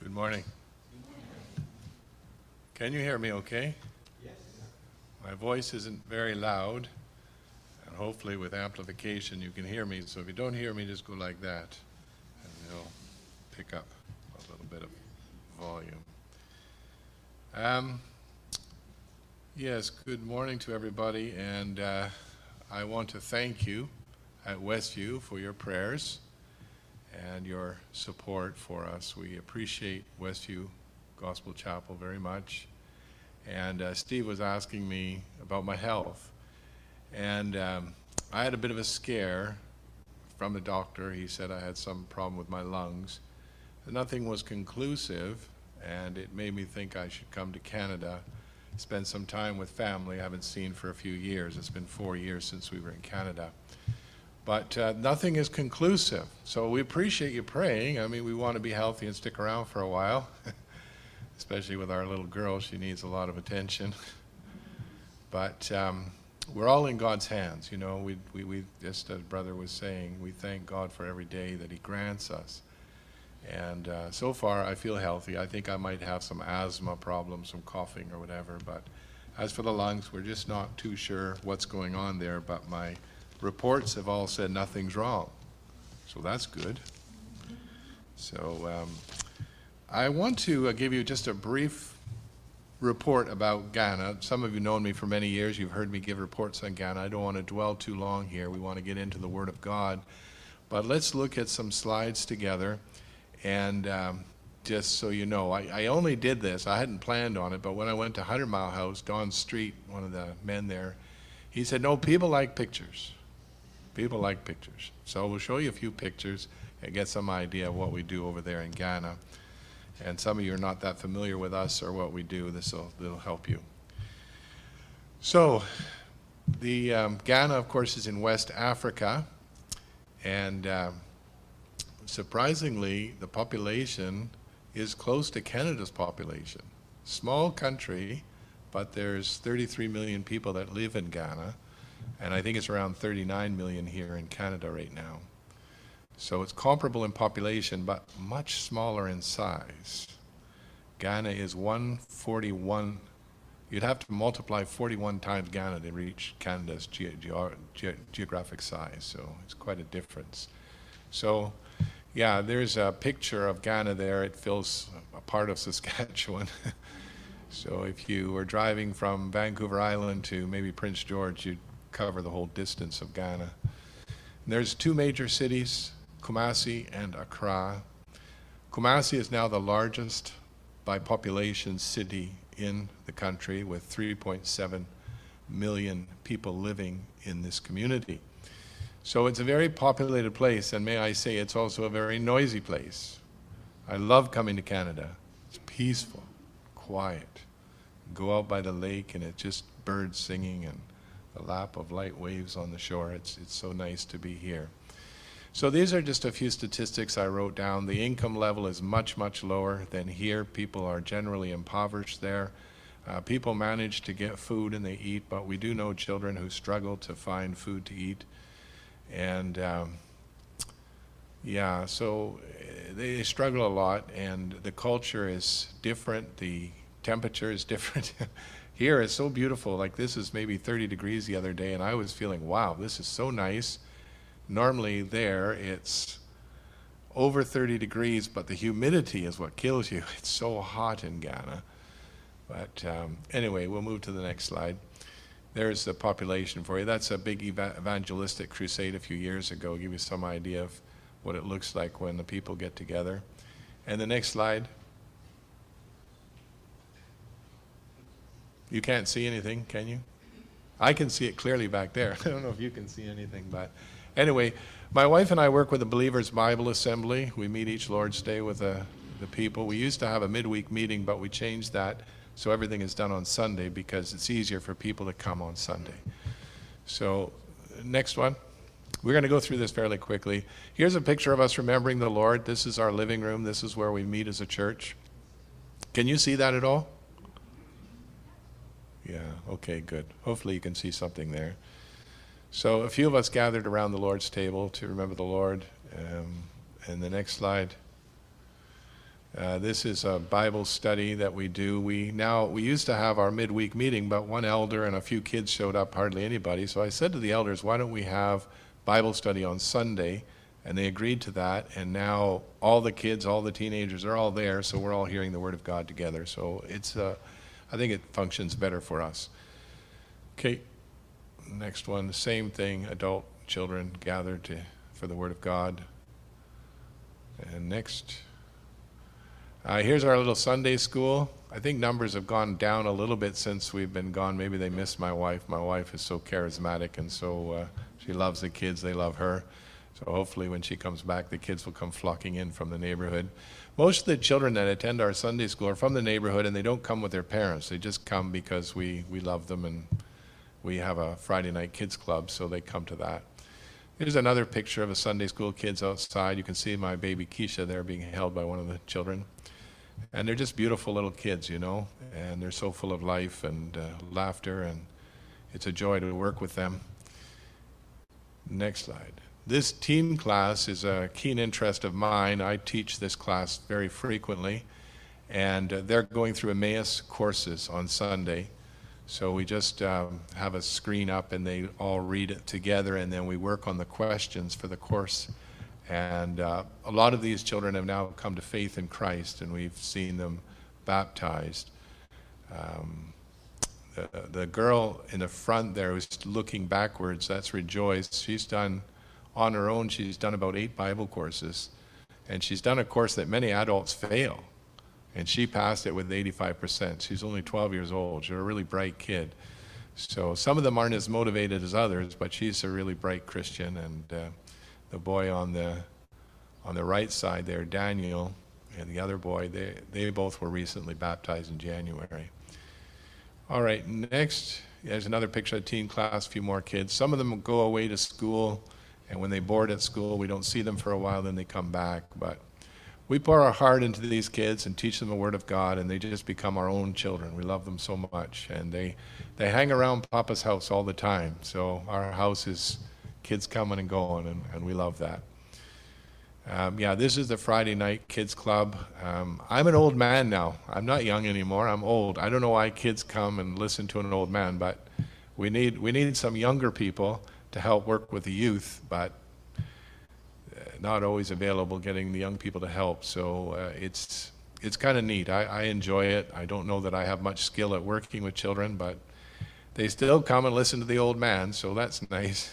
Good morning. Can you hear me okay? Yes. My voice isn't very loud, and hopefully with amplification you can hear me. So if you don't hear me, just go like that, and it'll pick up a little bit of volume. Yes, good morning to everybody, and I want to thank you at Westview for your prayers and your support for us. We appreciate Westview Gospel Chapel very much. And Steve was asking me about my health. And I had a bit of a scare from the doctor. He said I had some problem with my lungs. Nothing was conclusive, and it made me think I should come to Canada, spend some time with family I haven't seen for a few years. It's been 4 years since we were in Canada. But nothing is conclusive. So we appreciate you praying. I mean, we want to be healthy and stick around for a while, especially with our little girl. She needs a lot of attention. But we're all in God's hands. You know, we just as Brother was saying, we thank God for every day that He grants us. And so far, I feel healthy. I think I might have some asthma problems, some coughing or whatever. But as for the lungs, we're just not too sure what's going on there. But my reports have all said nothing's wrong. So that's good. So I want to give you just a brief report about Ghana. Some of you know me for many years. You've heard me give reports on Ghana. I don't want to dwell too long here. We want to get into the Word of God. But let's look at some slides together. And just so you know, I only did this. I hadn't planned on it. But when I went to 100 Mile House, Don Street, one of the men there, he said, no, people like pictures. People like pictures. So we'll show you a few pictures and get some idea of what we do over there in Ghana. And some of you are not that familiar with us or what we do. That'll help you. So the Ghana, of course, is in West Africa. And surprisingly, the population is close to Canada's population. Small country, but there's 33 million people that live in Ghana. And I think it's around 39 million here in Canada right now. So it's comparable in population, but much smaller in size. Ghana is 141. You'd have to multiply 41 times Ghana to reach Canada's geographic size. So it's quite a difference. So yeah, there's a picture of Ghana there. It fills a part of Saskatchewan. So if you were driving from Vancouver Island to maybe Prince George, you'd cover the whole distance of Ghana. And there's two major cities, Kumasi and Accra. Kumasi is now the largest by population city in the country with 3.7 million people living in this community. So it's a very populated place, and may I say it's also a very noisy place. I love coming to Canada. It's peaceful, quiet. Go out by the lake and it's just birds singing and a lap of light waves on the shore. It's so nice to be here. So these are just a few statistics I wrote down. The income level is much, much lower than here. People are generally impoverished there. People manage to get food and they eat, but we do know children who struggle to find food to eat. And yeah, so they struggle a lot, and the culture is different. The temperature is different. Here it's so beautiful. Like this is maybe 30 degrees the other day, and I was feeling, wow, this is so nice. Normally there it's over 30 degrees, but the humidity is what kills you. It's so hot in Ghana. But anyway, we'll move to the next slide. There's the population for you. That's a big evangelistic crusade a few years ago. Give you some idea of what it looks like when the people get together. And the next slide. You can't see anything, can you? I can see it clearly back there. I don't know if you can see anything, but anyway, my wife and I work with the Believers Bible Assembly. We meet each Lord's Day with the people. We used to have a midweek meeting, but we changed that so everything is done on Sunday because it's easier for people to come on Sunday. So next one. We're going to go through this fairly quickly. Here's a picture of us remembering the Lord. This is our living room. This is where we meet as a church. Can you see that at all? Yeah, okay, good. Hopefully you can see something there. So a few of us gathered around the Lord's table to remember the Lord. And the next slide. This is a Bible study that we do. We used to have our midweek meeting, but one elder and a few kids showed up, hardly anybody. So I said to the elders, why don't we have Bible study on Sunday? And they agreed to that. And now all the kids, all the teenagers are all there, so we're all hearing the Word of God together. So I think it functions better for us. Okay, next one, the same thing, adult children gathered for the Word of God. And next. Here's our little Sunday school. I think numbers have gone down a little bit since we've been gone. Maybe they miss my wife. My wife is so charismatic, and so she loves the kids. They love her. So hopefully when she comes back, the kids will come flocking in from the neighborhood. Most of the children that attend our Sunday school are from the neighborhood, and they don't come with their parents. They just come because we love them, and we have a Friday night kids club, so they come to that. Here's another picture of a Sunday school kids outside. You can see my baby Keisha there being held by one of the children. And they're just beautiful little kids, you know, and they're so full of life and laughter, and it's a joy to work with them. Next slide. This teen class is a keen interest of mine. I teach this class very frequently, and they're going through Emmaus courses on Sunday. So we just have a screen up, and they all read it together, and then we work on the questions for the course. And a lot of these children have now come to faith in Christ, and we've seen them baptized. The girl in the front there who's looking backwards, that's Rejoice. She's done, on her own, she's done about 8 Bible courses. And she's done a course that many adults fail. And she passed it with 85%. She's only 12 years old. She's a really bright kid. So some of them aren't as motivated as others, but she's a really bright Christian. And the boy on the right side there, Daniel, and the other boy, they both were recently baptized in January. All right, next, there's another picture of teen class, a few more kids. Some of them go away to school, and when they board at school, we don't see them for a while, then they come back. But we pour our heart into these kids and teach them the Word of God, and they just become our own children. We love them so much, and they hang around Papa's house all the time. So our house is kids coming and going, and we love that. This is the Friday night kids club. I'm an old man now. I'm not young anymore. I'm old. I don't know why kids come and listen to an old man, but we need some younger people to help work with the youth, but not always available getting the young people to help. So it's kind of neat. I enjoy it. I don't know that I have much skill at working with children, but they still come and listen to the old man, so that's nice.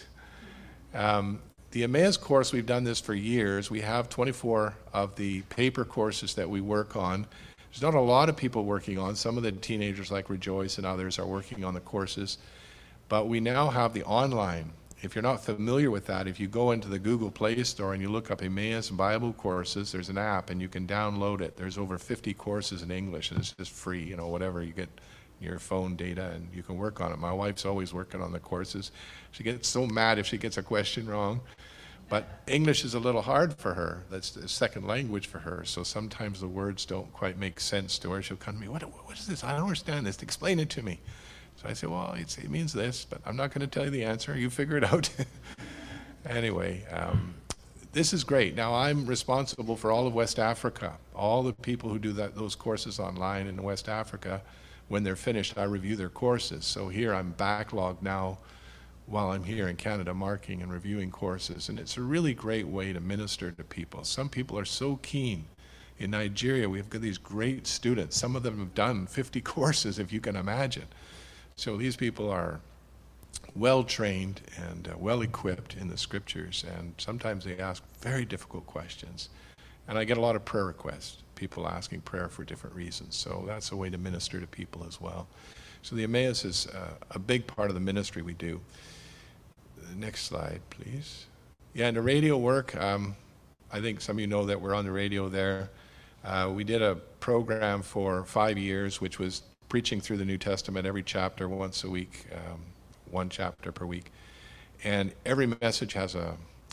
The Emmaus course, we've done this for years. We have 24 of the paper courses that we work on. There's not a lot of people working on. Some of the teenagers like Rejoice and others are working on the courses. But we now have the online. If you're not familiar with that, if you go into the Google Play Store and you look up Emmaus Bible Courses, there's an app and you can download it. There's over 50 courses in English, and it's just free, whatever you get your phone data, and you can work on it. My wife's always working on the courses. She gets so mad if she gets a question wrong. But English is a little hard for her. That's the second language for her. So sometimes the words don't quite make sense to her. She'll come to me, what is this? I don't understand this. Explain it to me. So I say, well, it means this, but I'm not going to tell you the answer. You figure it out. Anyway, this is great. Now I'm responsible for all of West Africa. All the people who do those courses online in West Africa, when they're finished, I review their courses. So here I'm backlogged now while I'm here in Canada, marking and reviewing courses. And it's a really great way to minister to people. Some people are so keen. In Nigeria, we've got these great students. Some of them have done 50 courses, if you can imagine. So these people are well-trained and well-equipped in the scriptures, and sometimes they ask very difficult questions. And I get a lot of prayer requests, people asking prayer for different reasons. So that's a way to minister to people as well. So the Emmaus is a big part of the ministry we do. Next slide, please. Yeah, and the radio work, I think some of you know that we're on the radio there. We did a program for 5 years, which was preaching through the New Testament every chapter once a week, one chapter per week. And every message has a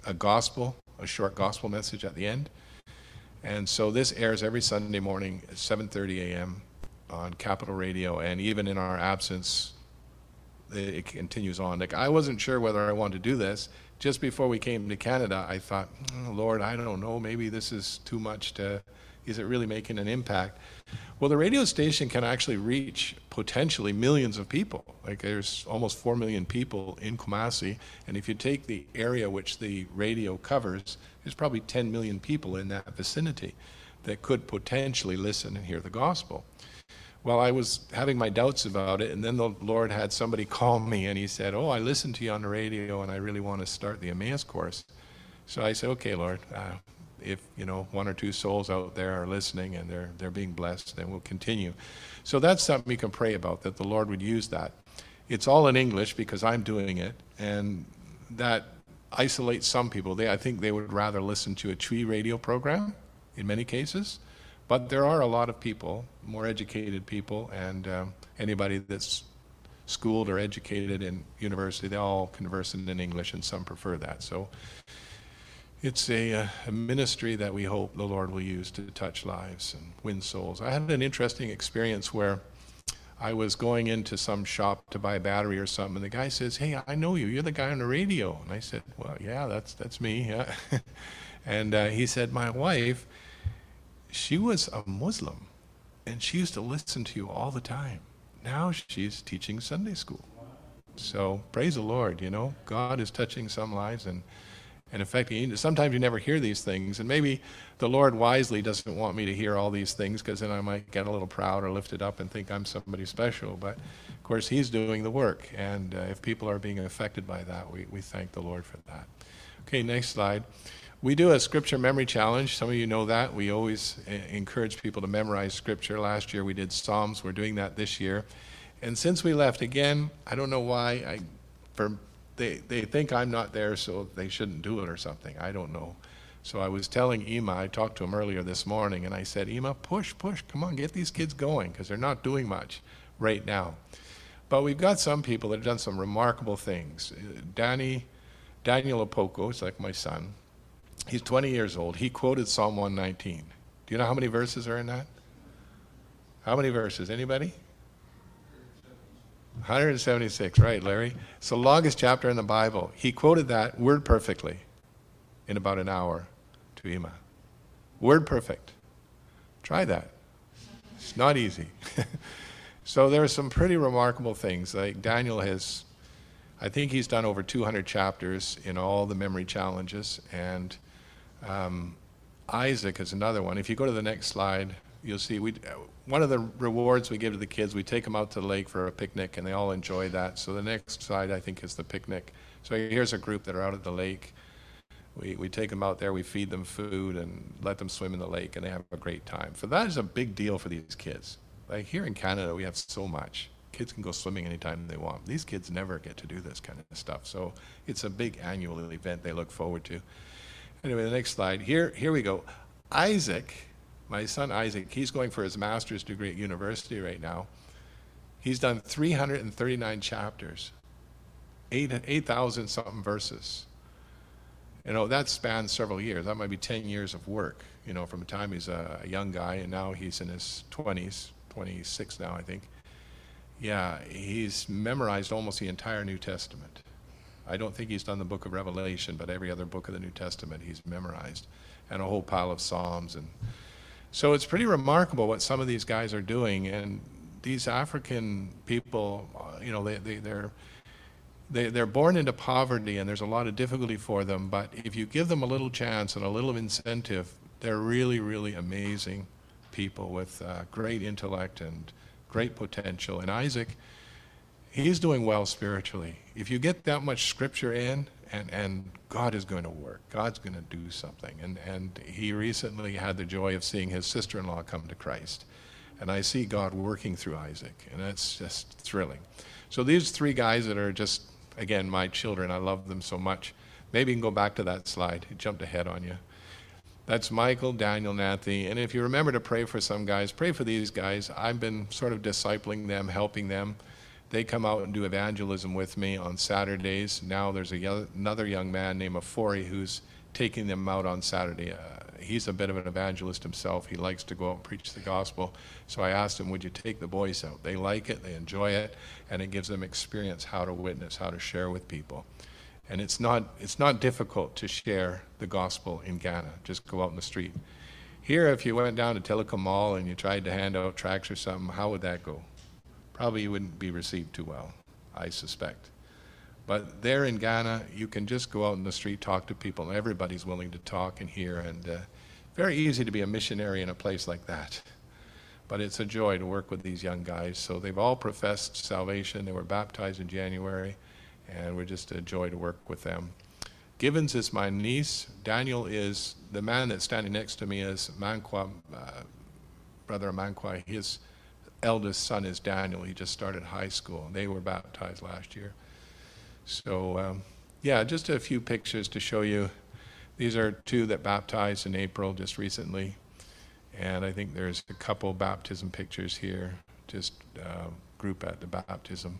short gospel message at the end. And so this airs every Sunday morning at 7:30 a.m. on Capital Radio, and even in our absence, it continues on. Like, I wasn't sure whether I wanted to do this. Just before we came to Canada, I thought, Lord, I don't know, maybe this is too much to Is it really making an impact? Well, the radio station can actually reach potentially millions of people. Like there's almost 4 million people in Kumasi, and if you take the area which the radio covers, there's probably 10 million people in that vicinity that could potentially listen and hear the gospel. Well, I was having my doubts about it, and then the Lord had somebody call me, and he said, "Oh, I listened to you on the radio, and I really want to start the Emmaus course." So I said, "Okay, Lord, if 1 or 2 souls out there are listening and they're being blessed, then we'll continue." So that's something we can pray about, that the Lord would use that. It's all in English because I'm doing it, and that isolates some people. I think they would rather listen to a Twi radio program in many cases. But there are a lot of people, more educated people, and anybody that's schooled or educated in university, they all converse in English, and some prefer that. So it's a ministry that we hope the Lord will use to touch lives and win souls. I had an interesting experience where I was going into some shop to buy a battery or something, and the guy says, "Hey, I know you. You're the guy on the radio." And I said, "Well, yeah, that's me." Yeah. And he said, "My wife, she was a Muslim, and she used to listen to you all the time. Now she's teaching Sunday school." So praise the Lord, God is touching some lives, and affecting. Sometimes you never hear these things, and maybe the Lord wisely doesn't want me to hear all these things, because then I might get a little proud or lifted up and think I'm somebody special. But of course, He's doing the work, and if people are being affected by that, we thank the Lord for that. Okay, next slide. We do a scripture memory challenge. Some of you know that. We always encourage people to memorize scripture. Last year we did Psalms. We're doing that this year. And since we left, again, I don't know why, they think I'm not there, so they shouldn't do it or something. I don't know. So I was telling Ima, I talked to him earlier this morning, and I said, "Ima, push, come on, get these kids going, because they're not doing much right now." But we've got some people that have done some remarkable things. Daniel Opoko, it's like my son. He's 20 years old. He quoted Psalm 119. Do you know how many verses are in that? How many verses? Anybody? 176, right, Larry? It's the longest chapter in the Bible. He quoted that word perfectly in about an hour to Ima. Word perfect. Try that. It's not easy. So there are some pretty remarkable things. Like Daniel I think he's done over 200 chapters in all the memory challenges, and Isaac is another one. If you go to the next slide, you'll see one of the rewards we give to the kids, we take them out to the lake for a picnic, and they all enjoy that. So the next slide, I think, is the picnic. So here's a group that are out at the lake. We take them out there, we feed them food, and let them swim in the lake, and they have a great time. So that is a big deal for these kids. Like here in Canada, we have so much. Kids can go swimming anytime they want. These kids never get to do this kind of stuff. So it's a big annual event they look forward to. Anyway, the next slide. Here we go. Isaac, my son Isaac, he's going for his master's degree at university right now. He's done 339 chapters, 8,000 something verses. That spans several years. That might be 10 years of work, from the time he's a young guy, and now he's in his 20s, 26 now, I think. Yeah, he's memorized almost the entire New Testament. I don't think he's done the book of Revelation, but every other book of the New Testament he's memorized, and a whole pile of Psalms. And so it's pretty remarkable what some of these guys are doing. And these African people, they're born into poverty, and there's a lot of difficulty for them. But if you give them a little chance and a little incentive, they're really, really amazing people with great intellect and great potential. And Isaac, he's doing well spiritually. If you get that much scripture in, and God is going to work. God's going to do something. And he recently had the joy of seeing his sister-in-law come to Christ. And I see God working through Isaac, and that's just thrilling. So these 3 guys that are just, again, my children, I love them so much. Maybe you can go back to that slide. It jumped ahead on you. That's Michael, Daniel, Nathy. And if you remember to pray for some guys, pray for these guys. I've been sort of discipling them, helping them. They come out and do evangelism with me on Saturdays. Now there's another young man named Afori who's taking them out on Saturday. He's a bit of an evangelist himself. He likes to go out and preach the gospel. So I asked him, would you take the boys out? They like it, they enjoy it, and it gives them experience how to witness, how to share with people. And it's not difficult to share the gospel in Ghana. Just go out in the street. Here, if you went down to Telecom Mall and you tried to hand out tracts or something, how would that go? Probably you wouldn't be received too well, I suspect. But there in Ghana, you can just go out in the street, talk to people, and everybody's willing to talk and hear, and very easy to be a missionary in a place like that. But it's a joy to work with these young guys. So they've all professed salvation. They were baptized in January, and we're just a joy to work with them. Givens is my niece. Daniel is, the man that's standing next to me is Manqua, Brother Manqua. His eldest son is Daniel. He just started high school. They were baptized last year. So, yeah, just a few pictures to show you. These are two that baptized in April just recently. And I think there's a couple baptism pictures here, just group at the baptism.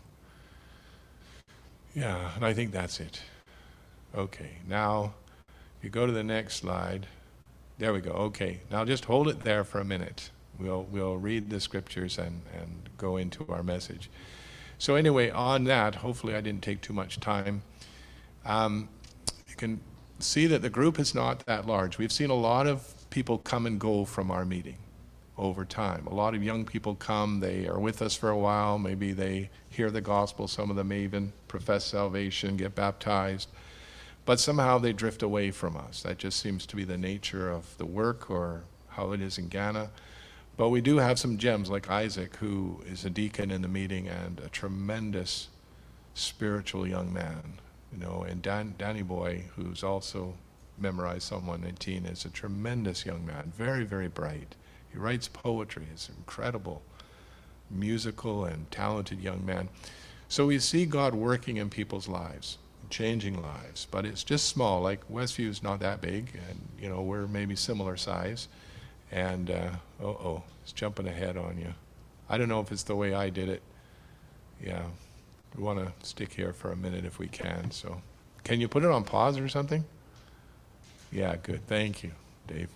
Yeah, and I think that's it. Okay, now if you go to the next slide, there we go. Okay, now just hold it there for a minute. We'll read the scriptures and go into our message. So anyway, on that, hopefully I didn't take too much time. You can see that the group is not that large. We've seen a lot of people come and go from our meeting over time. A lot of young people come, they are with us for a while, maybe they hear the gospel, some of them may even profess salvation, get baptized, but somehow they drift away from us. That just seems to be the nature of the work or how it is in Ghana. But we do have some gems like Isaac, who is a deacon in the meeting and a tremendous spiritual young man, you know, and Danny Boy, who's also memorized Psalm 119, is a tremendous young man, very, very bright. He writes poetry. He's an incredible musical and talented young man. So we see God working in people's lives, changing lives, but it's just small. Like Westview's not that big, and you know, we're maybe similar size. And it's jumping ahead on you. I don't know if it's the way I did it. Yeah, we want to stick here for a minute if we can. So can you put it on pause or something? Yeah, good. Thank you, Dave.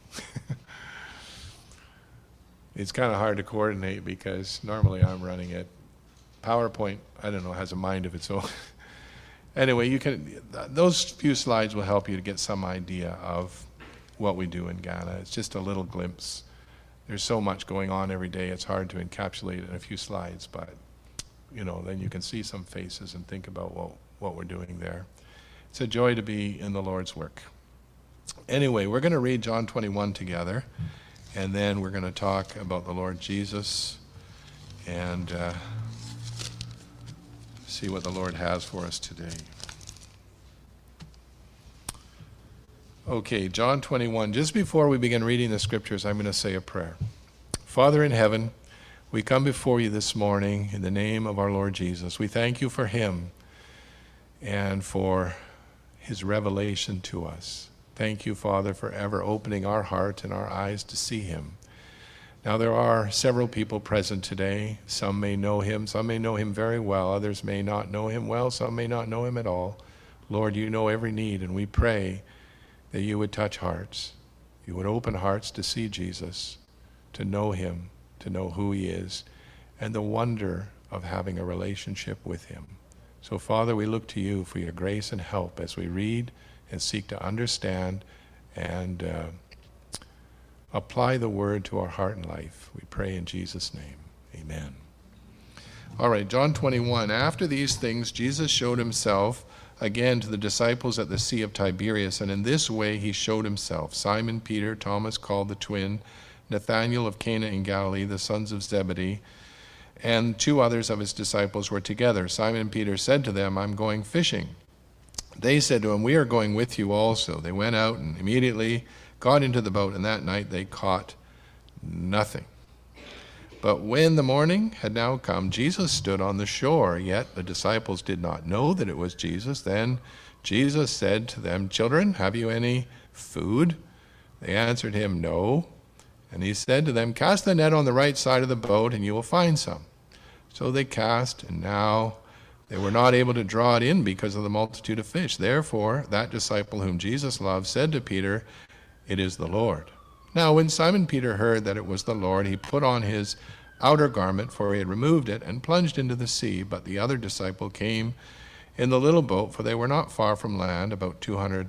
It's kind of hard to coordinate because normally I'm running it. PowerPoint, I don't know, has a mind of its own. Anyway, those few slides will help you to get some idea of what we do in Ghana. It's just a little glimpse. There's so much going on every day, it's hard to encapsulate it in a few slides, but you know, then you can see some faces and think about what we're doing there. It's a joy to be in the Lord's work. Anyway, we're going to read John 21 together, and then we're going to talk about the Lord Jesus and see what the Lord has for us today. Okay, John 21. Just before we begin reading the scriptures, I'm going to say a prayer. Father in heaven, we come before you this morning in the name of our Lord Jesus. We thank you for him and for his revelation to us. Thank you, Father, for ever opening our heart and our eyes to see him. Now, there are several people present today. Some may know him. Some may know him very well. Others may not know him well. Some may not know him at all. Lord, you know every need, and we pray that you would touch hearts. You would open hearts to see Jesus, to know him, to know who he is, and the wonder of having a relationship with him. So, Father, we look to you for your grace and help as we read and seek to understand and apply the word to our heart and life. We pray in Jesus' name. Amen. All right, John 21. After these things, Jesus showed himself again to the disciples at the Sea of Tiberias, and in this way he showed himself. Simon Peter, Thomas called the twin, Nathanael of Cana in Galilee, the sons of Zebedee, and two others of his disciples were together. Simon Peter said to them, I'm going fishing. They said to him, we are going with you also. They went out and immediately got into the boat, and that night they caught nothing. But when the morning had now come, Jesus stood on the shore, yet the disciples did not know that it was Jesus. Then Jesus said to them, children, have you any food? They answered him, no. And he said to them, cast the net on the right side of the boat, and you will find some. So they cast, and now they were not able to draw it in because of the multitude of fish. Therefore, that disciple whom Jesus loved said to Peter, it is the Lord. Now, when Simon Peter heard that it was the Lord, he put on his outer garment, for he had removed it, and plunged into the sea. But the other disciple came in the little boat, for they were not far from land, about 200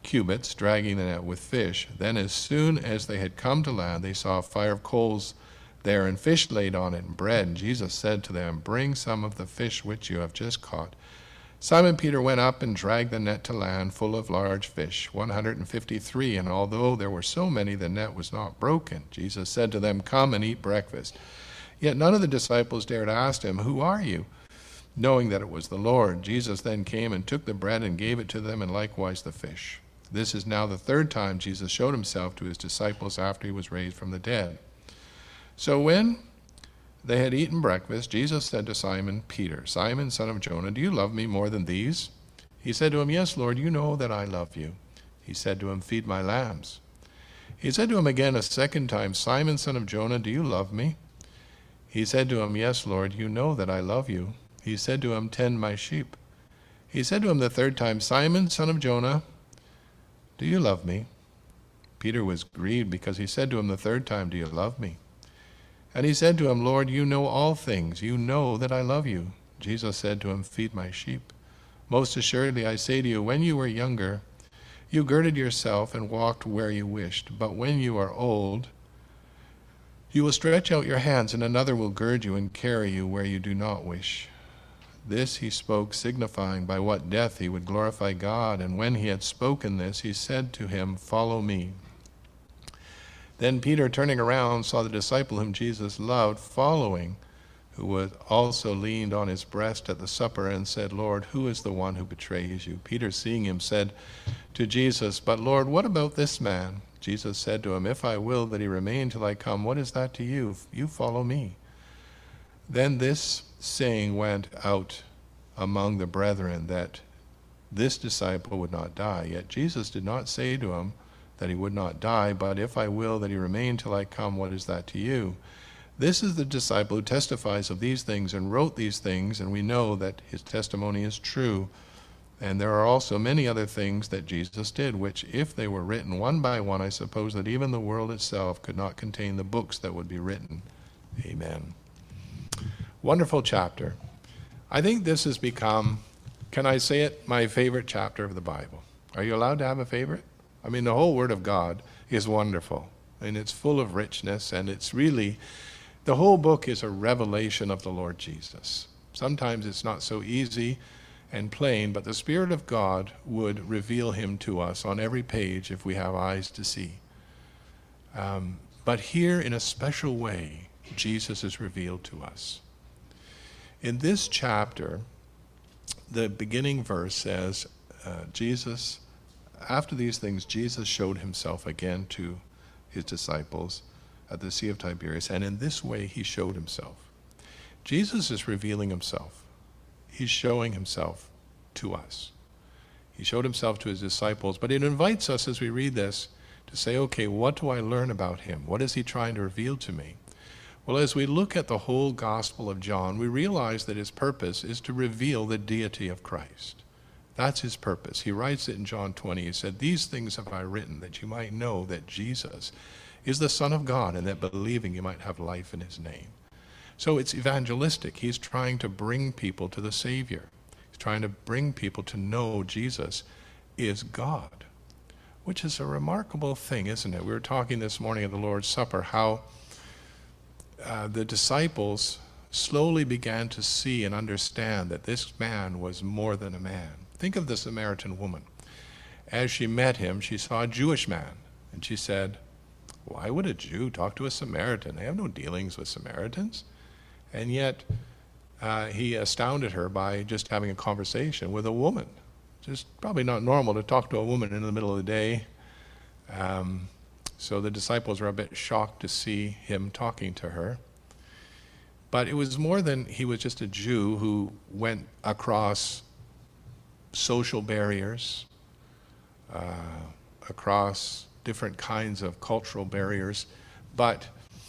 cubits, dragging the net with fish. Then as soon as they had come to land, they saw a fire of coals there, and fish laid on it, and bread. And Jesus said to them, "Bring some of the fish which you have just caught." Simon Peter went up and dragged the net to land, full of large fish, 153, and although there were so many, the net was not broken. Jesus said to them, "Come and eat breakfast." Yet none of the disciples dared ask him, "Who are you?" knowing that it was the Lord. Jesus then came and took the bread and gave it to them, and likewise the fish. This is now the third time Jesus showed himself to his disciples after he was raised from the dead. So when they had eaten breakfast, Jesus said to Simon Peter, "Simon, son of Jonah, do you love me more than these?" He said to him, "Yes, Lord, you know that I love you." He said to him, "Feed my lambs." He said to him again a second time, "Simon, son of Jonah, do you love me?" He said to him, "Yes, Lord, you know that I love you." He said to him, "Tend my sheep." He said to him the third time, "Simon, son of Jonah, do you love me?" Peter was grieved because he said to him the third time, "Do you love me?" And he said to him, "Lord, you know all things. You know that I love you." Jesus said to him, "Feed my sheep. Most assuredly, I say to you, when you were younger, you girded yourself and walked where you wished. But when you are old, you will stretch out your hands, and another will gird you and carry you where you do not wish." This he spoke, signifying by what death he would glorify God. And when he had spoken this, he said to him, "Follow me." Then Peter, turning around, saw the disciple whom Jesus loved following, who had also leaned on his breast at the supper, and said, "Lord, who is the one who betrays you?" Peter, seeing him, said to Jesus, "But Lord, what about this man?" Jesus said to him, "If I will that he remain till I come, what is that to you? You follow me." Then this saying went out among the brethren, that this disciple would not die. Yet Jesus did not say to him that he would not die, but "If I will that he remain till I come, what is that to you?" This is the disciple who testifies of these things and wrote these things, and we know that his testimony is true. And there are also many other things that Jesus did, which if they were written one by one, I suppose that even the world itself could not contain the books that would be written. Amen. Wonderful chapter. I think this has become, can I say it, my favorite chapter of the Bible. Are you allowed to have a favorite? I mean, the whole Word of God is wonderful, and it's full of richness, and it's really, the whole book is a revelation of the Lord Jesus. Sometimes it's not so easy and plain, but the Spirit of God would reveal him to us on every page if we have eyes to see. But here, in a special way, Jesus is revealed to us. In this chapter, the beginning verse says, after these things, Jesus showed himself again to his disciples at the Sea of Tiberias, and in this way he showed himself. Jesus is revealing himself. He's showing himself to us. He showed himself to his disciples, but it invites us as we read this to say, okay, what do I learn about him? What is he trying to reveal to me? Well, as we look at the whole Gospel of John, we realize that his purpose is to reveal the deity of Christ. That's his purpose. He writes it in John 20. He said, "These things have I written, that you might know that Jesus is the Son of God, and that believing you might have life in his name." So it's evangelistic. He's trying to bring people to the Savior. He's trying to bring people to know Jesus is God, which is a remarkable thing, isn't it? We were talking this morning at the Lord's Supper how the disciples slowly began to see and understand that this man was more than a man. Think of the Samaritan woman. As she met him, she saw a Jewish man, and she said, "Why would a Jew talk to a Samaritan? They have no dealings with Samaritans." And yet, he astounded her by just having a conversation with a woman. Just probably not normal to talk to a woman in the middle of the day. So the disciples were a bit shocked to see him talking to her. But it was more than he was just a Jew who went across social barriers, across different kinds of cultural barriers. But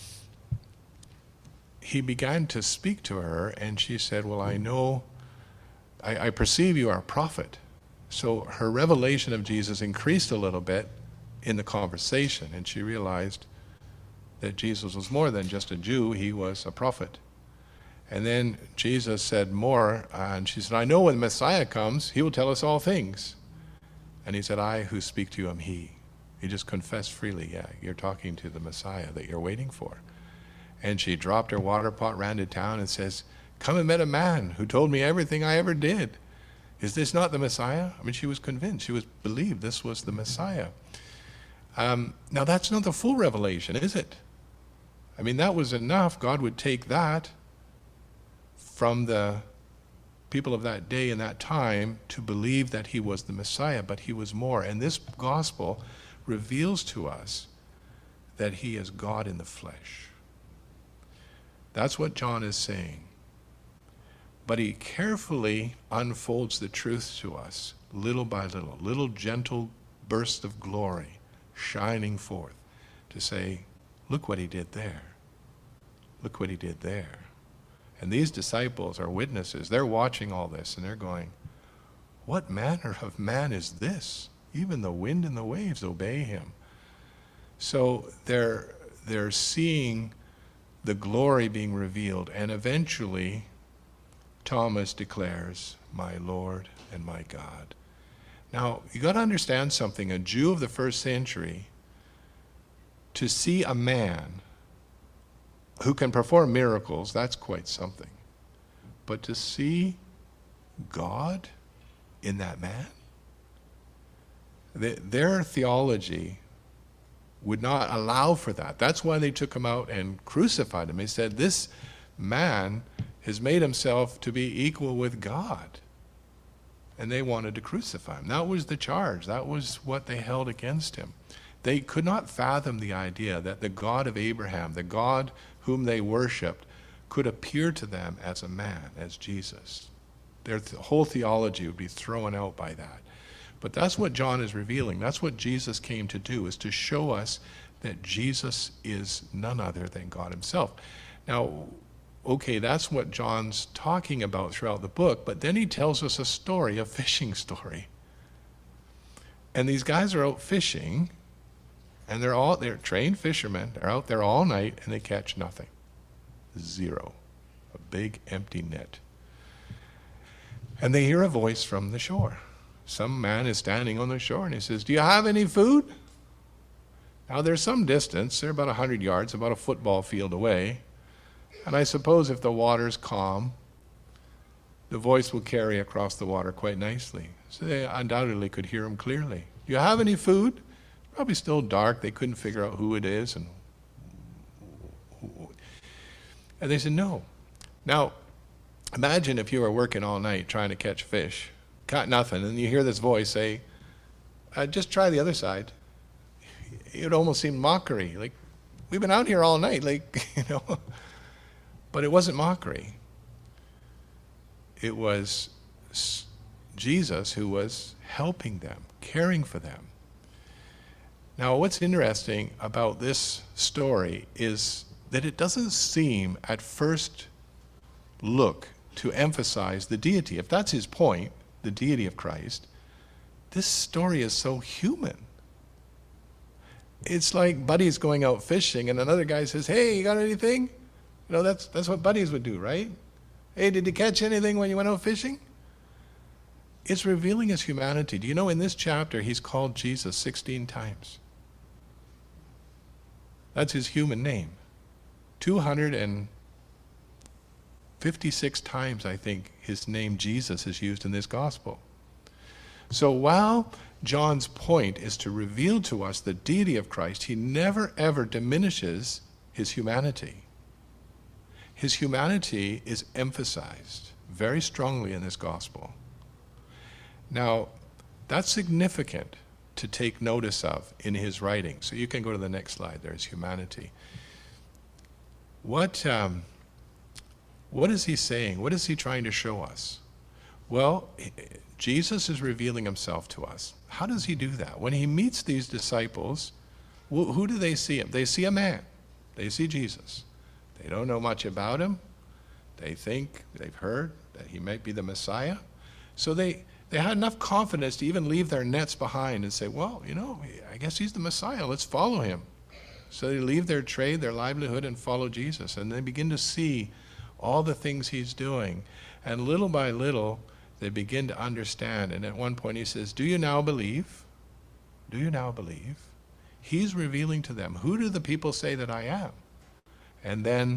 he began to speak to her, and she said, "Well, I perceive you are a prophet." So her revelation of Jesus increased a little bit in the conversation, and she realized that Jesus was more than just a Jew, he was a prophet. And then Jesus said more, and she said, "I know when the Messiah comes, he will tell us all things." And he said, I who speak to you am he. He just confessed freely, yeah, you're talking to the Messiah that you're waiting for. And she dropped her water pot, ran to town and says, come and met a man who told me everything I ever did. Is this not the Messiah? I mean, she was convinced. She was believed this was the Messiah. Now, that's not the full revelation, is it? I mean, that was enough. God would take that from the people of that day and that time to believe that he was the Messiah, but he was more. And this gospel reveals to us that he is God in the flesh. That's what John is saying. But he carefully unfolds the truth to us, little by little gentle bursts of glory shining forth to say, look what he did there. Look what he did there. And these disciples are witnesses. They're watching all this and they're going, what manner of man is this? Even the wind and the waves obey him. So they're seeing the glory being revealed, and eventually Thomas declares, my Lord and my God. Now, you got to understand something. A Jew of the first century, to see a man who can perform miracles, that's quite something. But to see God in that man, their theology would not allow for that. That's why they took him out and crucified him. They said, this man has made himself to be equal with God. And they wanted to crucify him. That was the charge. That was what they held against him. They could not fathom the idea that the God of Abraham, the God whom they worshipped, could appear to them as a man, as Jesus. Their whole theology would be thrown out by that. But that's what John is revealing. That's what Jesus came to do, is to show us that Jesus is none other than God himself. Now, okay, that's what John's talking about throughout the book, but then he tells us a story, a fishing story. And these guys are out fishing, and they're trained fishermen. They're out there all night, and they catch nothing. Zero. A big empty net. And they hear a voice from the shore. Some man is standing on the shore, and he says, do you have any food? Now, there's some distance. They're about 100 yards, about a football field away. And I suppose if the water's calm, the voice will carry across the water quite nicely. So they undoubtedly could hear him clearly. Do you have any food? Probably still dark. They couldn't figure out who it is. And they said, no. Now, imagine if you were working all night trying to catch fish, caught nothing, and you hear this voice say, just try the other side. It would almost seem mockery. Like, we've been out here all night, like, you know. But it wasn't mockery. It was Jesus who was helping them, caring for them. Now, what's interesting about this story is that it doesn't seem at first look to emphasize the deity. If that's his point, the deity of Christ, this story is so human. It's like buddies going out fishing and another guy says, hey, you got anything? You know, that's what buddies would do, right? Hey, did you catch anything when you went out fishing? It's revealing his humanity. Do you know in this chapter he's called Jesus 16 times? That's his human name. 256 times, I think, his name Jesus is used in this gospel. So while John's point is to reveal to us the deity of Christ, he never ever diminishes his humanity. His humanity is emphasized very strongly in this gospel. Now, that's significant to take notice of in his writing. So you can go to the next slide. There's humanity. What is he saying? What is he trying to show us? Well, Jesus is revealing himself to us. How does he do that? When he meets these disciples, who do they see him? They see a man. They see Jesus. They don't know much about him. They think, they've heard that he might be the Messiah. So they had enough confidence to even leave their nets behind and say, well, you know, I guess he's the Messiah. Let's follow him. So they leave their trade, their livelihood, and follow Jesus. And they begin to see all the things he's doing. And little by little, They begin to understand. And at one point he says, do you now believe? Do you now believe? He's revealing to them, who do the people say that I am? And then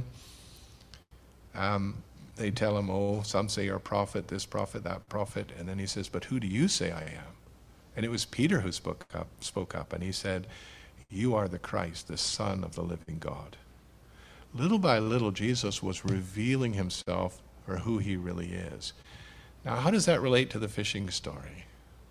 they tell him, oh, some say you're a prophet, this prophet, that prophet. And then he says, but who do you say I am? And it was Peter who spoke up, and he said, you are the Christ, the Son of the living God. Little by little, Jesus was revealing himself for who he really is. Now, how does that relate to the fishing story?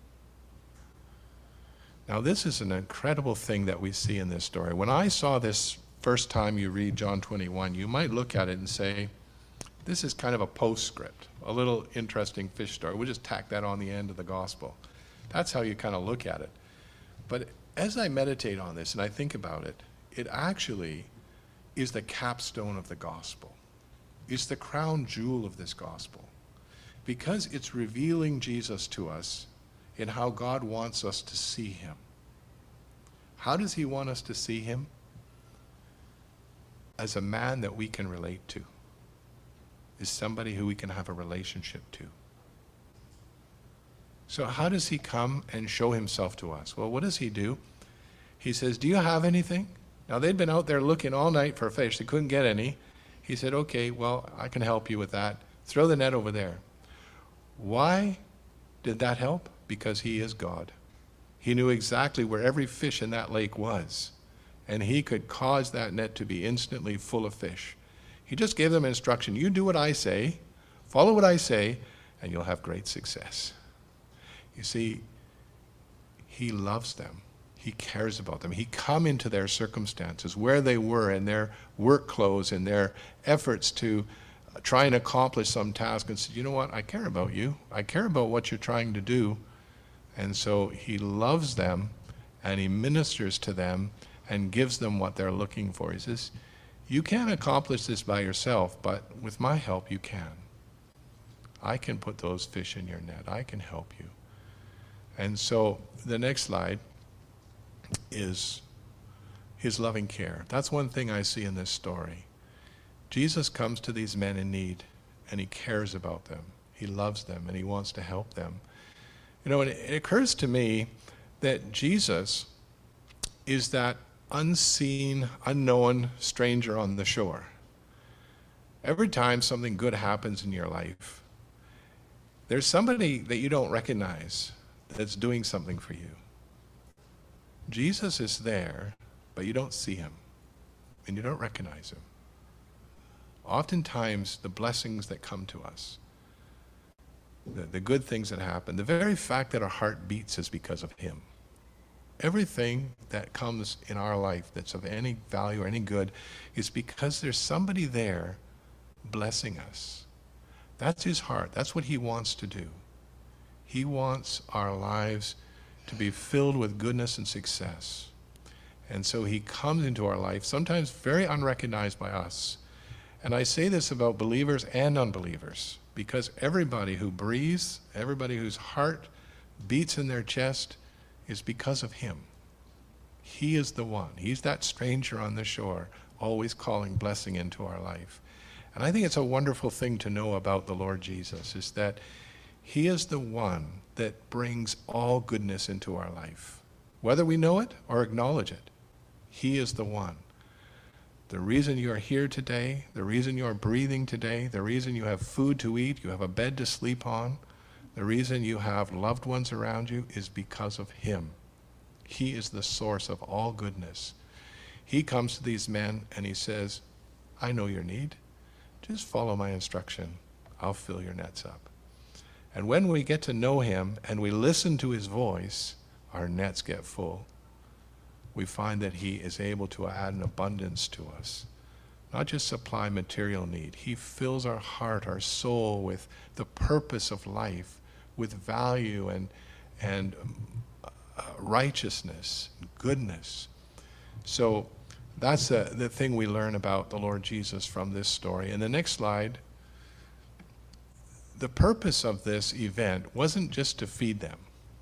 Now, this is an incredible thing that we see in this story. When I saw this first time you read John 21, you might look at it and say, this is kind of a postscript, a little interesting fish story. We'll just tack that on the end of the gospel. That's how you kind of look at it. But as I meditate on this and I think about it, it actually is the capstone of the gospel. It's the crown jewel of this gospel, because it's revealing Jesus to us in how God wants us to see him. How does he want us to see him? As a man that we can relate to, is somebody who we can have a relationship to. So how does he come and show himself to us? Well, what does he do? He says, do you have anything? Now, they'd been out there looking all night for fish. They couldn't get any. He said, okay, well, I can help you with that. Throw the net over there. Why did that help? Because he is God. He knew exactly where every fish in that lake was, and he could cause that net to be instantly full of fish. He just gave them instruction. You do what I say, follow what I say, and you'll have great success. You see, he loves them. He cares about them. He come into their circumstances, where they were in their work clothes and their efforts to try and accomplish some task, and said, you know what, I care about you. I care about what you're trying to do. And so he loves them, and he ministers to them and gives them what they're looking for. He says, you can't accomplish this by yourself, but with my help you can. I can put those fish in your net. I can help you. And so the next slide is his loving care. That's one thing I see in this story. Jesus comes to these men in need, and he cares about them. He loves them, and he wants to help them. You know, and it occurs to me that Jesus is that unseen, unknown stranger on the shore. Every time something good happens in your life, there's somebody that you don't recognize that's doing something for you. Jesus is there, but you don't see him, and you don't recognize him. Oftentimes, the blessings that come to us, the good things that happen, the very fact that our heart beats is because of him. Everything that comes in our life that's of any value or any good is because there's somebody there blessing us. That's his heart. That's what he wants to do. He wants our lives to be filled with goodness and success. And so he comes into our life, sometimes very unrecognized by us. And I say this about believers and unbelievers, because everybody who breathes, everybody whose heart beats in their chest, is because of him. He is the one. He's that stranger on the shore, always calling blessing into our life. And I think it's a wonderful thing to know about the Lord Jesus, is that he is the one that brings all goodness into our life. Whether we know it or acknowledge it, he is the one. The reason you are here today, the reason you are breathing today, the reason you have food to eat, you have a bed to sleep on, the reason you have loved ones around you is because of him. He is the source of all goodness. He comes to these men and he says, I know your need. Just follow my instruction. I'll fill your nets up. And when we get to know him and we listen to his voice, our nets get full. We find that he is able to add an abundance to us. Not just supply material need. He fills our heart, our soul with the purpose of life, with value and righteousness, goodness. So that's the thing we learn about the Lord Jesus from this story. And the next slide, the purpose of this event wasn't just to feed them.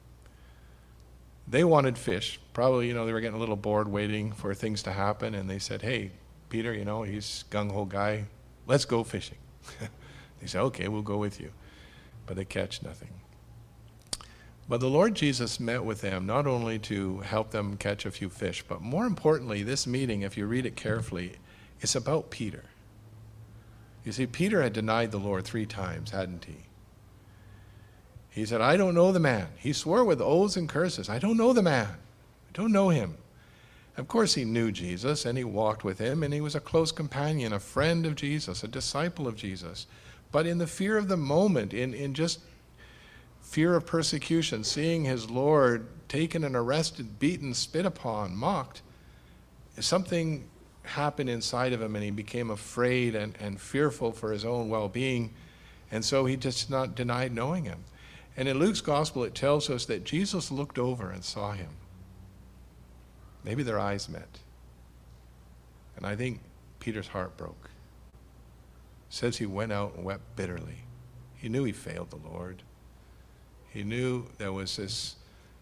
They wanted fish. Probably, they were getting a little bored waiting for things to happen, and they said, hey, Peter, he's a gung-ho guy. Let's go fishing. They said, okay, we'll go with you. but they catch nothing. But the Lord Jesus met with them not only to help them catch a few fish, but more importantly, this meeting, if you read it carefully, is about Peter. You see, Peter had denied the Lord 3 times, hadn't he? He said, I don't know the man. He swore with oaths and curses, I don't know the man. I don't know him. Of course, he knew Jesus, and he walked with him, and he was a close companion, a friend of Jesus, a disciple of Jesus. But in the fear of the moment, in just fear of persecution, seeing his Lord taken and arrested, beaten, spit upon, mocked, something happened inside of him, and he became afraid and fearful for his own well-being, and so he just not denied knowing him. And in Luke's gospel, it tells us that Jesus looked over and saw him. Maybe their eyes met. And I think Peter's heart broke. It says he went out and wept bitterly. He knew he failed the Lord. He knew there was this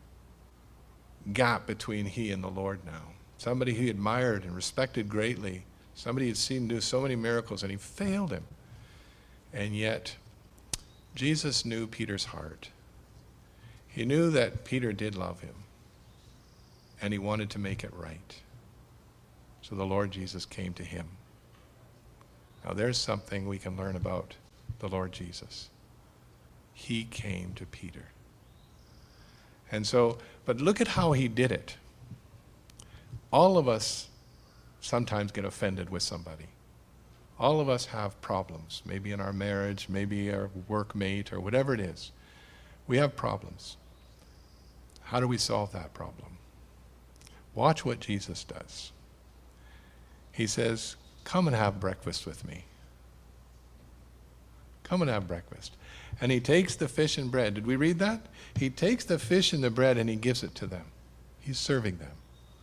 gap between he and the Lord now. Somebody he admired and respected greatly. Somebody he'd seen do so many miracles, and he failed him. And yet, Jesus knew Peter's heart. He knew that Peter did love him, and he wanted to make it right. So the Lord Jesus came to him. Now there's something we can learn about the Lord Jesus. He came to Peter. And so, but look at how he did it. All of us sometimes get offended with somebody. All of us have problems, maybe in our marriage, maybe our workmate, or whatever it is. We have problems. How do we solve that problem? Watch what Jesus does. He says, come and have breakfast with me. Come and have breakfast. And he takes the fish and bread. Did we read that? He takes the fish and the bread and he gives it to them. He's serving them.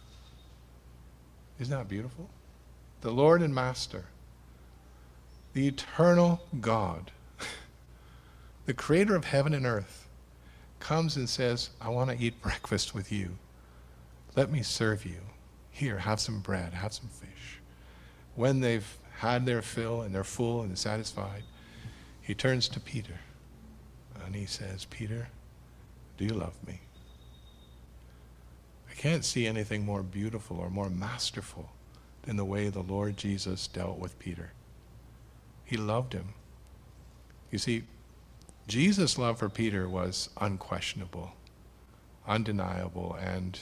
Isn't that beautiful? The Lord and Master, the eternal God, the creator of heaven and earth, comes and says, I want to eat breakfast with you. Let me serve you. Here, have some bread, have some fish. When they've had their fill and they're full and satisfied, he turns to Peter and he says, Peter, do you love me? I can't see anything more beautiful or more masterful than the way the Lord Jesus dealt with Peter. He loved him. You see, Jesus' love for Peter was unquestionable, undeniable, and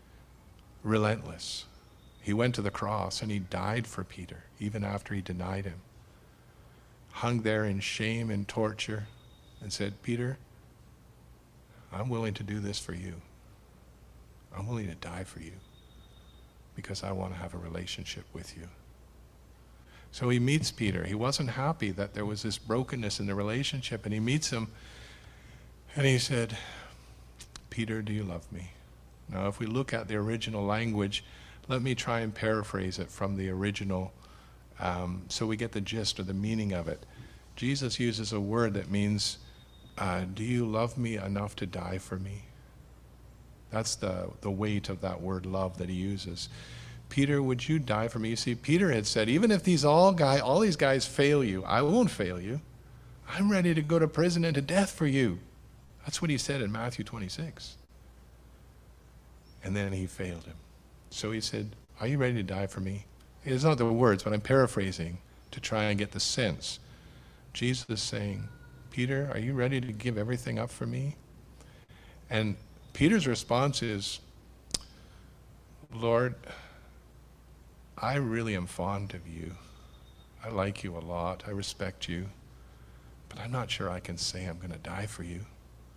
relentless. He went to the cross and he died for Peter, even after he denied him. Hung there in shame and torture and said, Peter, I'm willing to do this for you. I'm willing to die for you because I want to have a relationship with you. So he meets Peter. He wasn't happy that there was this brokenness in the relationship, and he meets him and he said, Peter, do you love me? Now, if we look at the original language, let me try and paraphrase it from the original so we get the gist or the meaning of it. Jesus uses a word that means, do you love me enough to die for me? That's the weight of that word love that he uses. Peter, would you die for me? You see, Peter had said, even if all these guys fail you, I won't fail you. I'm ready to go to prison and to death for you. That's what he said in Matthew 26. And then he failed him. So he said, are you ready to die for me? It's not the words, but I'm paraphrasing to try and get the sense. Jesus is saying, Peter, are you ready to give everything up for me? And Peter's response is, Lord, I really am fond of you. I like you a lot. I respect you. But I'm not sure I can say I'm going to die for you.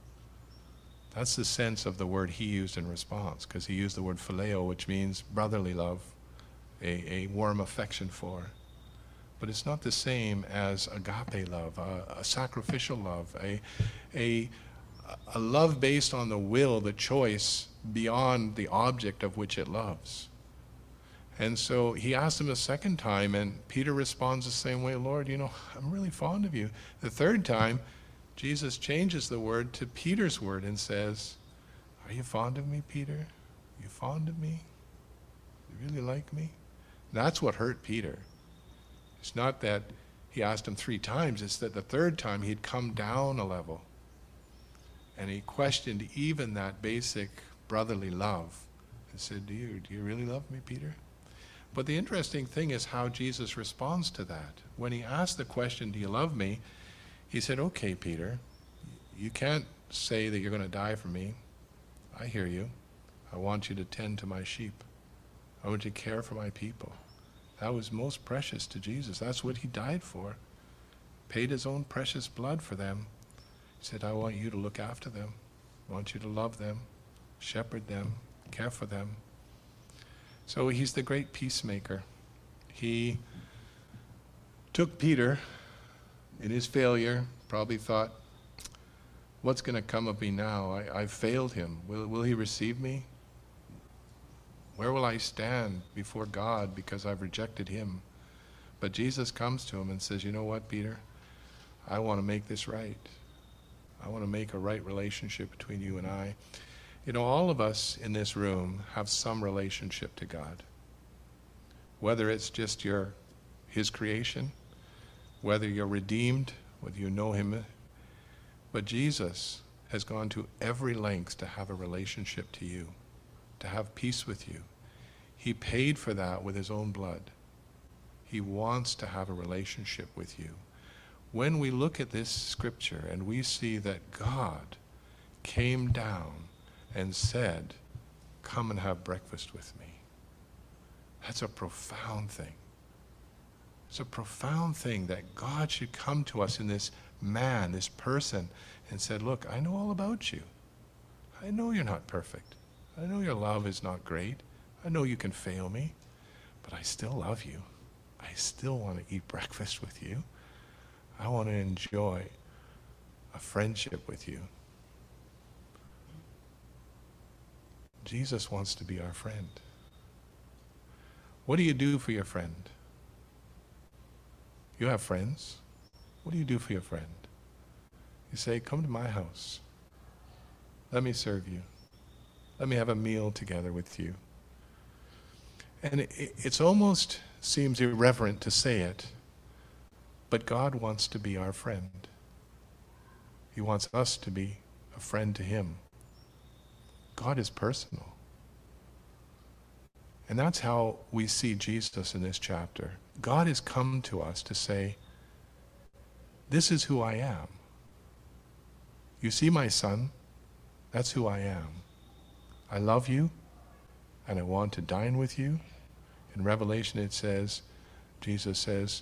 That's the sense of the word he used in response, because he used the word phileo, which means brotherly love, a warm affection for. But it's not the same as agape love, a sacrificial love, a love based on the will, the choice, beyond the object of which it loves. And so he asked him a second time, and Peter responds the same way, Lord, I'm really fond of you. The third time, Jesus changes the word to Peter's word and says, are you fond of me, Peter? Are you fond of me? You really like me? That's what hurt Peter. It's not that he asked him 3 times, it's that the third time he'd come down a level. And he questioned even that basic brotherly love and said, do you really love me, Peter? But the interesting thing is how Jesus responds to that. When he asked the question, do you love me? He said, okay, Peter, you can't say that you're going to die for me. I hear you. I want you to tend to my sheep. I want you to care for my people. That was most precious to Jesus. That's what he died for. Paid his own precious blood for them. He said, I want you to look after them. I want you to love them, shepherd them, care for them. So he's the great peacemaker. He took Peter in his failure, probably thought, what's going to come of me now? I've failed him. Will he receive me? Where will I stand before God because I've rejected him? But Jesus comes to him and says, you know what, Peter? I want to make this right. I want to make a right relationship between you and I. You know, all of us in this room have some relationship to God. Whether it's just his creation, whether you're redeemed, whether you know him. But Jesus has gone to every length to have a relationship to you, to have peace with you. He paid for that with his own blood. He wants to have a relationship with you. When we look at this scripture and we see that God came down and said, come and have breakfast with me, that's a profound thing. It's a profound thing that God should come to us in this man, this person, and said, look, I know all about you. I know you're not perfect. I know your love is not great. I know you can fail me, but I still love you. I still want to eat breakfast with you. I want to enjoy a friendship with you. Jesus wants to be our friend. What do you do for your friend? You have friends. What do you do for your friend? You say, come to my house. Let me serve you. Let me have a meal together with you. And it's almost seems irreverent to say it, but God wants to be our friend. He wants us to be a friend to him. God is personal. And that's how we see Jesus in this chapter. God has come to us to say, this is who I am. You see my son? That's who I am. I love you, and I want to dine with you. In Revelation it says, Jesus says,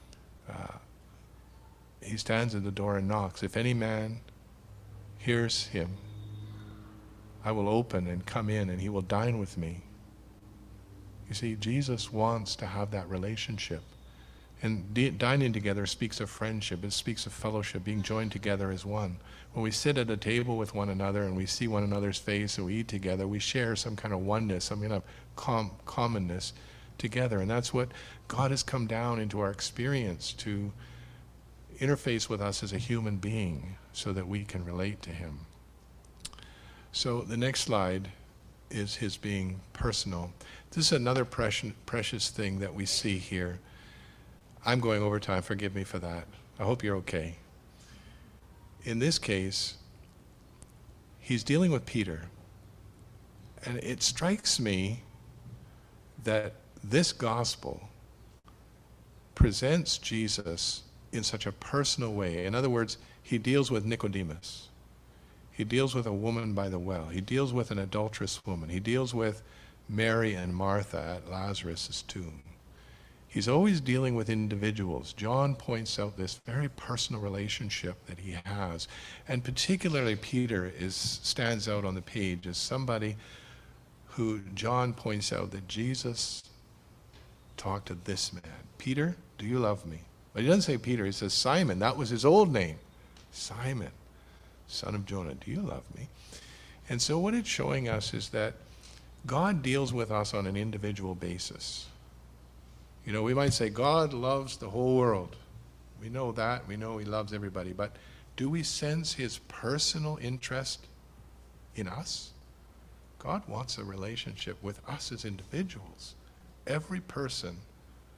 he stands at the door and knocks. If any man hears him, I will open and come in and he will dine with me. You see, Jesus wants to have that relationship. And dining together speaks of friendship. It speaks of fellowship, being joined together as one. When we sit at a table with one another and we see one another's face and we eat together, we share some kind of oneness, some kind of commonness together. And that's what God has come down into our experience to interface with us as a human being so that we can relate to him. So the next slide is his being personal. This is another precious thing that we see here. I'm going over time, forgive me for that. I hope you're okay. In this case, he's dealing with Peter. And it strikes me that this gospel presents Jesus in such a personal way. In other words, he deals with Nicodemus. He deals with a woman by the well. He deals with an adulterous woman. He deals with Mary and Martha at Lazarus' tomb. He's always dealing with individuals. John points out this very personal relationship that he has. And particularly Peter stands out on the page as somebody who John points out that Jesus talked to this man. Peter, do you love me? But he doesn't say Peter, he says Simon. That was his old name. Simon, son of Jonah, do you love me? And so what it's showing us is that God deals with us on an individual basis. You know, we might say God loves the whole world. We know that. We know he loves everybody. But do we sense his personal interest in us? God wants a relationship with us as individuals. Every person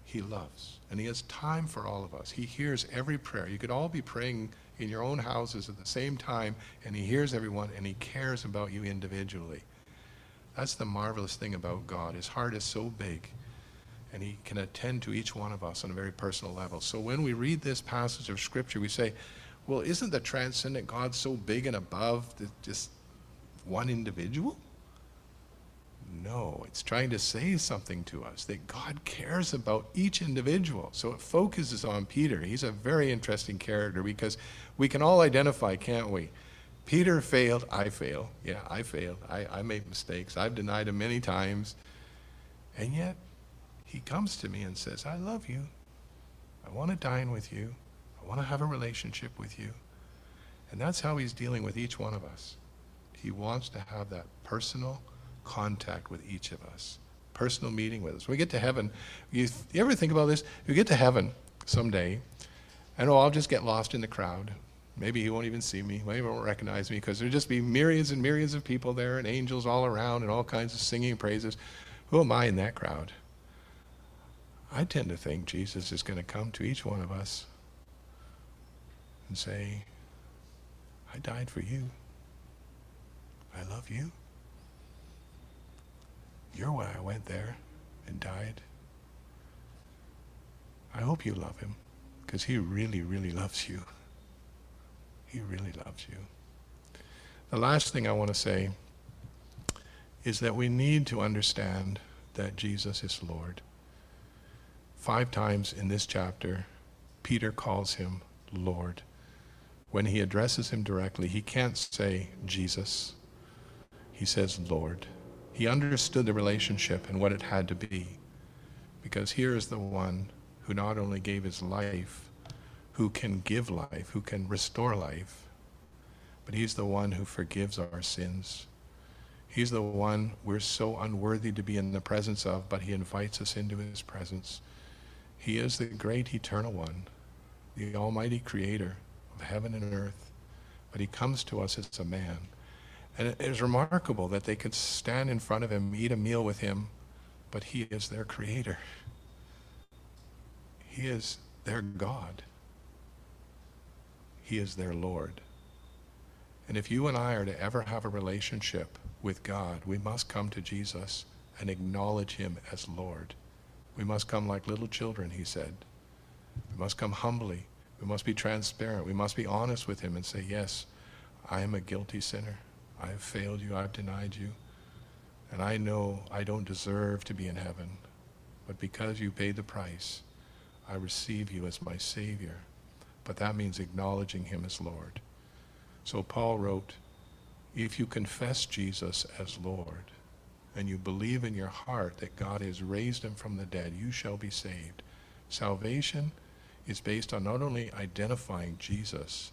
he loves. And he has time for all of us. He hears every prayer. You could all be praying in your own houses at the same time, and he hears everyone, and he cares about you individually. That's the marvelous thing about God. His heart is so big, and he can attend to each one of us on a very personal level. So when we read this passage of Scripture, we say, well, isn't the transcendent God so big and above just one individual? No, it's trying to say something to us, that God cares about each individual. So it focuses on Peter. He's a very interesting character because we can all identify, can't we? Peter failed, I fail. Yeah, I failed. I made mistakes. I've denied him many times. And yet, he comes to me and says, I love you. I want to dine with you. I want to have a relationship with you. And that's how he's dealing with each one of us. He wants to have that personal contact with each of us, personal meeting with us. When we get to heaven, you ever think about this? You get to heaven someday, and I'll just get lost in the crowd. Maybe he won't even see me. Maybe he won't recognize me because there'll just be myriads and myriads of people there and angels all around and all kinds of singing praises. Who am I in that crowd? I tend to think Jesus is going to come to each one of us and say, I died for you. I love you. You're why I went there and died. I hope you love him because he really, really loves you. He really loves you. The last thing I want to say is that we need to understand that Jesus is Lord. 5 times in this chapter, Peter calls him Lord. When he addresses him directly, he can't say Jesus. He says Lord. He understood the relationship and what it had to be, because here is the one who not only gave his life, who can give life, who can restore life, but he's the one who forgives our sins. He's the one we're so unworthy to be in the presence of, but he invites us into his presence. He is the great eternal one, the almighty creator of heaven and earth, but he comes to us as a man. And it is remarkable that they could stand in front of him, eat a meal with him, but he is their creator. He is their God. He is their Lord. And if you and I are to ever have a relationship with God, we must come to Jesus and acknowledge him as Lord. We must come like little children, he said. We must come humbly. We must be transparent. We must be honest with him and say, yes, I am a guilty sinner. I have failed you, I've denied you, and I know I don't deserve to be in heaven, but because you paid the price, I receive you as my Savior. But that means acknowledging him as Lord. So Paul wrote, if you confess Jesus as Lord, and you believe in your heart that God has raised him from the dead, you shall be saved. Salvation is based on not only identifying Jesus,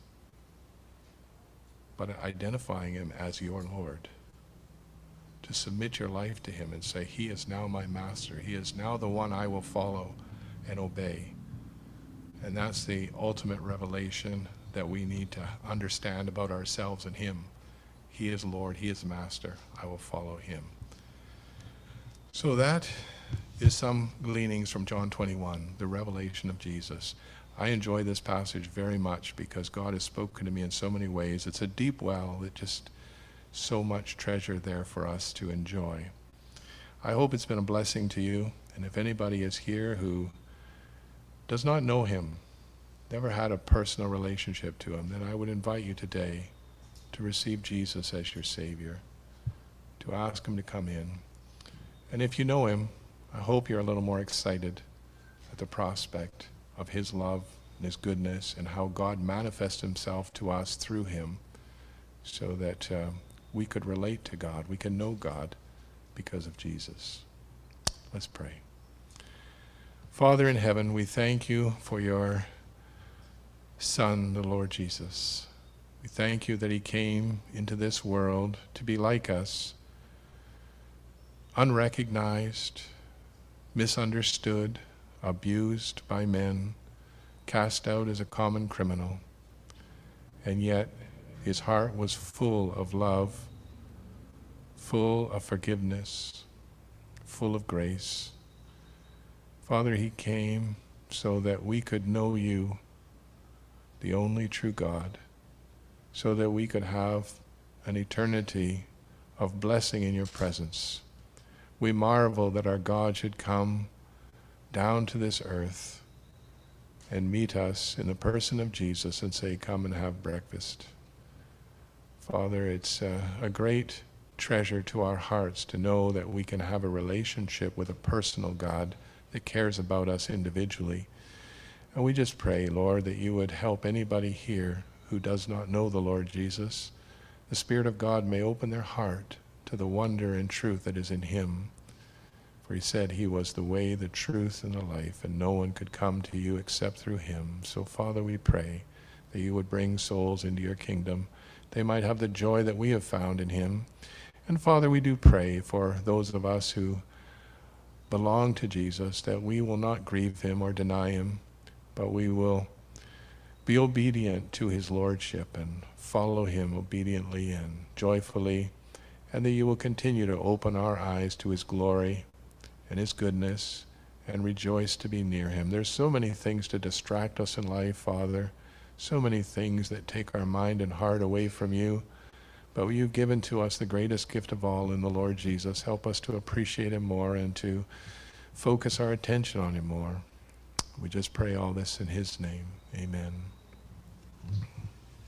but identifying him as your Lord. To submit your life to him and say, he is now my master. He is now the one I will follow and obey. And that's the ultimate revelation that we need to understand about ourselves and him. He is Lord. He is master. I will follow him. So that is some gleanings from John 21, the revelation of Jesus. I enjoy this passage very much because God has spoken to me in so many ways. It's a deep well that just so much treasure there for us to enjoy. I hope it's been a blessing to you. And if anybody is here who does not know him, never had a personal relationship to him, then I would invite you today to receive Jesus as your Savior, to ask him to come in. And if you know him, I hope you're a little more excited at the prospect of his love and his goodness and how God manifests himself to us through him so that we could relate to God, we can know God because of Jesus. Let's pray. Father in heaven, we thank you for your Son, the Lord Jesus. We thank you that he came into this world to be like us, unrecognized, misunderstood, abused by men, cast out as a common criminal. And yet his heart was full of love, full of forgiveness, full of grace. Father, he came so that we could know you, the only true God, so that we could have an eternity of blessing in your presence. We marvel that our God should come down to this earth and meet us in the person of Jesus and say, come and have breakfast. Father, it's a great treasure to our hearts to know that we can have a relationship with a personal God that cares about us individually. And we just pray, Lord, that you would help anybody here who does not know the Lord Jesus. The Spirit of God may open their heart to the wonder and truth that is in him. For he said he was the way, the truth, and the life, and no one could come to you except through him. So, Father, we pray that you would bring souls into your kingdom. They might have the joy that we have found in him. And, Father, we do pray for those of us who belong to Jesus, that we will not grieve him or deny him, but we will be obedient to his lordship and follow him obediently and joyfully, and that you will continue to open our eyes to his glory and his goodness and rejoice to be near him. There's so many things to distract us in life, Father, so many things that take our mind and heart away from you, but you've given to us the greatest gift of all in the Lord Jesus. Help us to appreciate him more and to focus our attention on him more. We just pray all this in his name. Amen.